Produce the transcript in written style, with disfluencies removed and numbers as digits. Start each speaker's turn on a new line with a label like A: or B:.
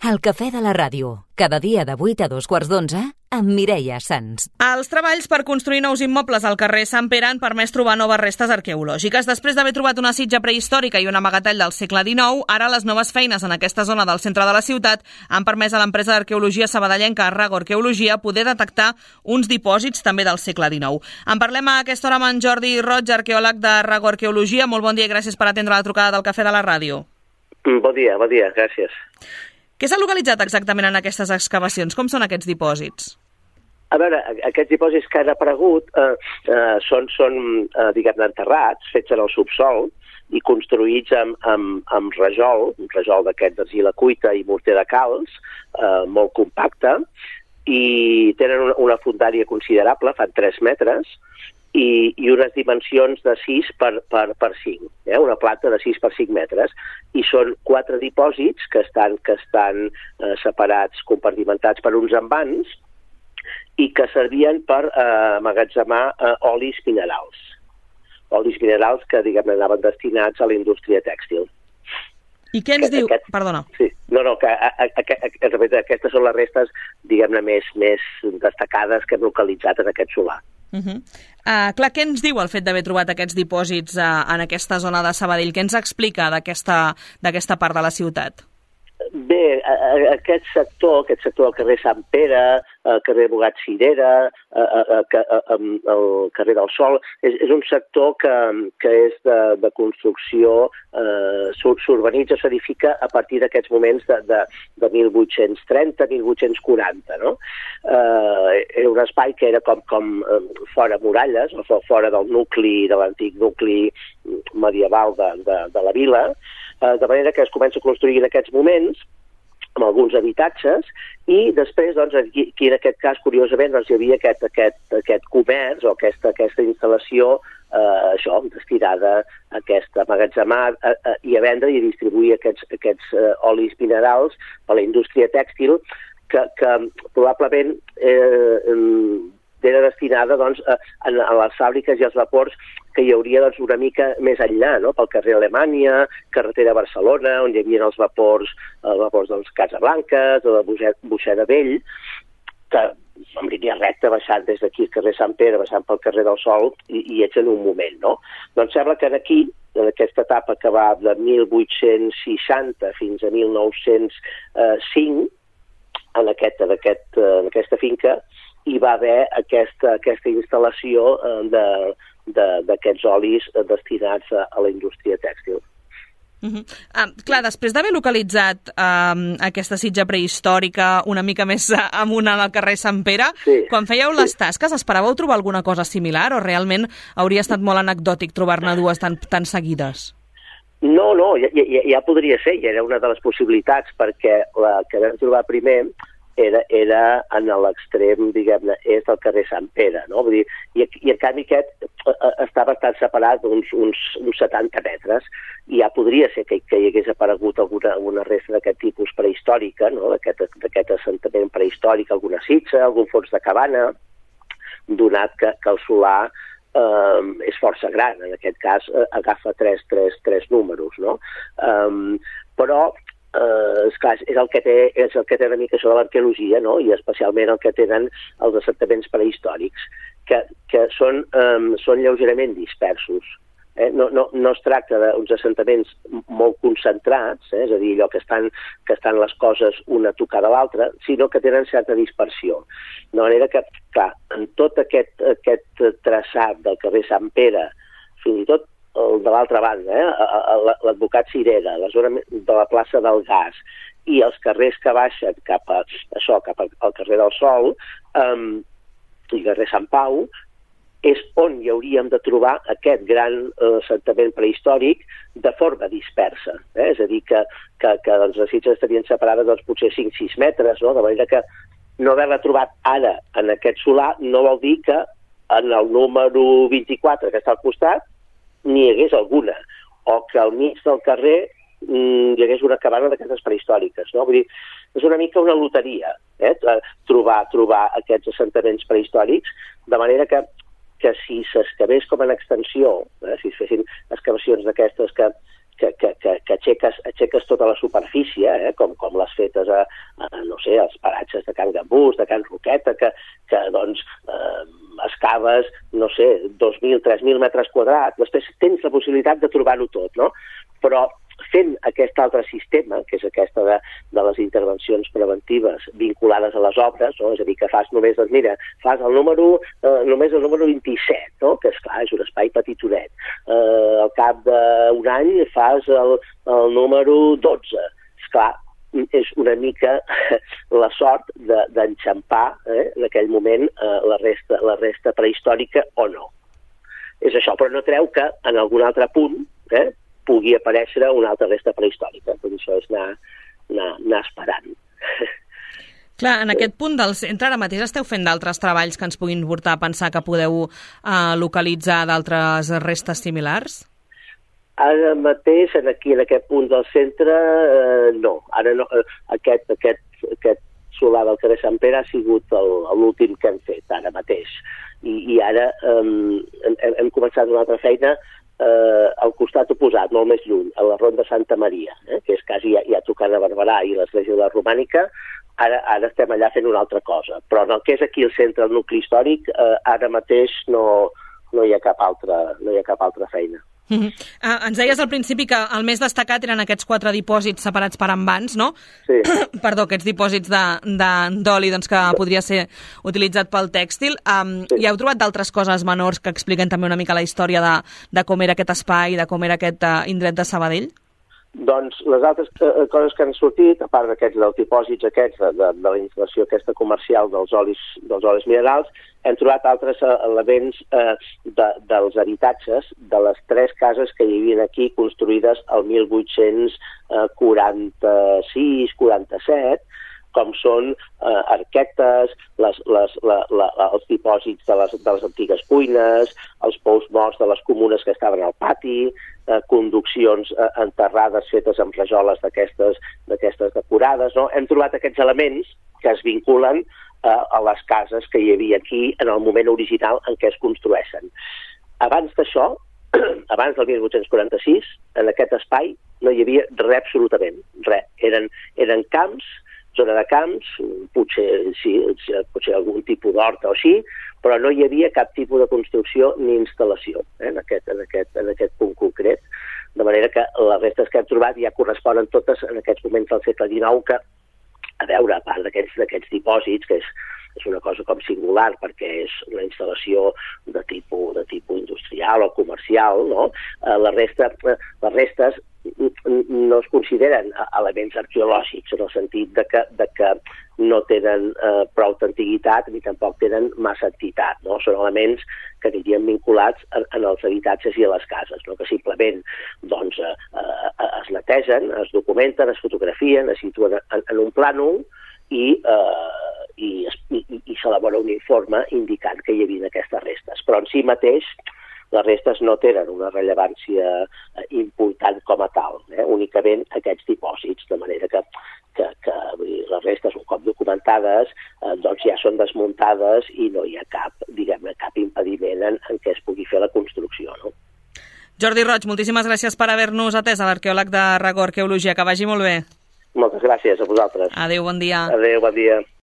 A: El cafè de la ràdio, cada dia de 8 a 2:15, amb Mireia Sans.
B: Els treballs per construir nous immobles al carrer Sant Pere han permès trobar noves restes arqueològiques. Després d'haver trobat una sitja prehistòrica i un amagatall del segle XIX, ara les noves feines en aquesta zona del centre de la ciutat han permès a l'empresa d'arqueologia sabadellenca Rago Arqueologia poder detectar uns dipòsits també del segle XIX. En parlem a aquesta hora amb en Jordi Roig, arqueòleg de Rago Arqueologia. Molt bon dia i gràcies per atendre la trucada del cafè de la ràdio.
C: Bon dia, gràcies.
B: Què s'ha localitzat exactament en aquestes excavacions? Com són aquests dipòsits?
C: A veure, aquests dipòsits que han aparegut són diguem-ne, enterrats, fets en el subsol i construïts amb rajol, un rajol d'aquest d'argila cuita i morter de calç, molt compacte, i tenen una fondària considerable, fan 3 metres, i unes dimensions de 6 per 5, una plata de 6 per 5 metres, i són 4 dipòsits que estan separats, compartimentats per uns envans, i que servien per emmagatzemar olis minerals. Olis minerals que, diguem-ne, anaven destinats a la indústria tèxtil.
B: I què ens diu? Perdona.
C: Sí, que aquestes són les restes, diguem-ne, més destacades que hem localitzat en aquest solar.
B: Clar, què ens diu el fet d'haver trobat aquests dipòsits en aquesta zona de Sabadell? Què ens explica d'aquesta part de la ciutat?
C: Bé, aquest sector del carrer Sant Pere, el carrer Bogat Cirera, el carrer del Sol, és un sector que és de construcció, s'urbanitza, s'edifica a partir d'aquests moments de 1830, 1840, no? Era un espai que era com fora muralles, o fora del nucli, de l'antic nucli medieval de la vila, de manera que es comença a construir en aquests moments amb alguns habitatges, i després, doncs, aquí en aquest cas, curiosament, doncs, hi havia aquest comerç o aquesta instal·lació destinada a aquest emmagatzemar i a vendre i a distribuir aquests olis minerals a la indústria tèxtil que probablement era destinada doncs, a les fàbriques i als vapors que hi hauria doncs, una mica més enllà, no? Pel carrer Alemanya, carretera Barcelona, on hi havia els vapors doncs, Casablanca, o de Buixeda Vell, que en línia recta baixant des d'aquí al carrer Sant Pere, baixant pel carrer del Sol, i ets en un moment, no? Doncs sembla que aquí, en aquesta etapa que va de 1860 fins a 1905, en aquesta finca, hi va haver aquesta instal·lació d'aquests olis destinats a la indústria tèxtil.
B: Clar, després d'haver localitzat aquesta sitja prehistòrica una mica més amunt al carrer Sant Pere, sí. Quan fèieu les tasques, esperàveu trobar alguna cosa similar o realment hauria estat molt anecdòtic trobar-ne dues tan seguides?
C: No, ja podria ser, ja era una de les possibilitats, perquè la que vam trobar primer era en l'extrem, diguem-ne, és del carrer Sant Pere, no? Vull dir, i en canvi aquest està bastant separat d'uns 70 metres, i ja podria ser que hi hagués aparegut alguna resta d'aquest tipus prehistòrica, no? D'aquest assentament prehistòric, alguna sitja, algun fons de cabana, donat que el solar és força gran, en aquest cas agafa tres números, no? Però esclar, és el que té una mica això de l'arqueologia, no? I especialment el que tenen els assentaments prehistòrics, que són lleugerament dispersos. No es tracta d'uns assentaments molt concentrats, és a dir, allò que estan les coses una tocada a l'altra, sinó que tenen certa dispersió. De manera que, clar, en tot aquest traçat del carrer Sant Pere, fins i tot de l'altra banda, l'advocat Cirera, la zona de la plaça del Gas i els carrers que baixen cap al carrer del Sol i carrer Sant Pau, és on hi hauríem de trobar aquest gran assentament prehistòric de forma dispersa. És a dir, que doncs, les sitges estarien separades doncs, potser 5-6 metres, no? De manera que no haver-la trobat ara en aquest solar no vol dir que en el número 24 que està al costat n'hi hagués alguna, o que al mig del carrer hi hagués una cabana d'aquestes prehistòriques, no? Vull dir, és una mica una loteria, trobar aquests assentaments prehistòrics, de manera que si s'excavés com en extensió, si es fessin excavacions d'aquestes que aixeques tota la superfície, com les fetes no sé, als paratges de Can Gambús, de Can Roqueta, que doncs excaves, no sé, 2.000, 3.000 metres quadrats. Després tens la possibilitat de trobar-ho tot, no? Però fent aquest altre sistema, que és aquesta de les intervencions preventives vinculades a les obres, no? És a dir, que fas només, doncs mira, fas només el número 27, no? Que esclar, és un espai petitonet. Al cap d'un any fas el número 12. Esclar, és una mica la sort d'enxampar en aquell moment la resta prehistòrica o no. És això, però no treu que en algun altre punt pugui aparèixer una altra resta prehistòrica. Per això és anar esperant.
B: Clar, en aquest punt del centre ara mateix esteu fent d'altres treballs que ens puguin portar a pensar que podeu localitzar d'altres restes similars?
C: Ara mateix, aquí en aquest punt del centre, no. Ara no. Aquest solar del carrer Sant Pere ha sigut l'últim que hem fet ara mateix. I ara hem començat una altra feina al costat oposat, molt més lluny, a la Ronda Santa Maria, que és quasi ja tocant a Barberà i l'església de la Romànica. Ara estem allà fent una altra cosa. Però en el que és aquí el centre del nucli històric, ara mateix no hi ha cap altra feina.
B: Ens deies al principi que el més destacat eren aquests 4 dipòsits separats per envans, no?
C: Sí.
B: Perdó, aquests dipòsits d'oli que podria ser utilitzat pel tèxtil.
C: Sí.
B: I heu trobat d'altres coses menors que expliquen també una mica la història de com era aquest espai, de com era aquest indret de Sabadell?
C: Doncs les altres coses que han sortit, a part dels dipòsits aquests de la instal·lació aquesta comercial dels olis minerals, hem trobat altres elements dels habitatges de les 3 cases que hi havia aquí construïdes el 1846-47, com són arquetes, els dipòsits de les antigues cuines, els pous morts de les comunes que estaven al pati, conduccions enterrades fetes amb rajoles d'aquestes decorades. No? Hem trobat aquests elements que es vinculen a les cases que hi havia aquí en el moment original en què es construeixen. Abans d'això, abans del 1846, en aquest espai no hi havia res absolutament, res. Eren camps, zona de camps, potser algun tipus d'horta o així, però no hi havia cap tipus de construcció ni instal·lació en aquest punt concret. De manera que les restes que hem trobat ja corresponen totes en aquests moments del segle XIX, que, a veure, a part d'aquests dipòsits, que és una cosa com singular perquè és una instal·lació de tipus industrial o comercial, no? Les restes no es consideren elements arqueològics en el sentit de que no tenen prou antiguitat ni tampoc tenen massa entitat, no? Són elements que anirien vinculats en els habitatges i a les cases, no? Que simplement doncs, es netegen, es documenten, es fotografien, es situen en un plànol i s'elabora un informe indicant que hi havia aquestes restes. Però en si mateix les restes no tenen una rellevància important com a tal, únicament aquests dipòsits, de manera que les restes, un cop documentades, doncs ja són desmuntades i no hi ha cap impediment en què es pugui fer la construcció, no?
B: Jordi Roig, moltíssimes gràcies per haver-nos atès, a l'arqueòleg de RACO Arqueologia. Que vagi molt bé.
C: Moltes gràcies a vosaltres.
B: Adéu, bon dia.
C: Adéu, bon dia.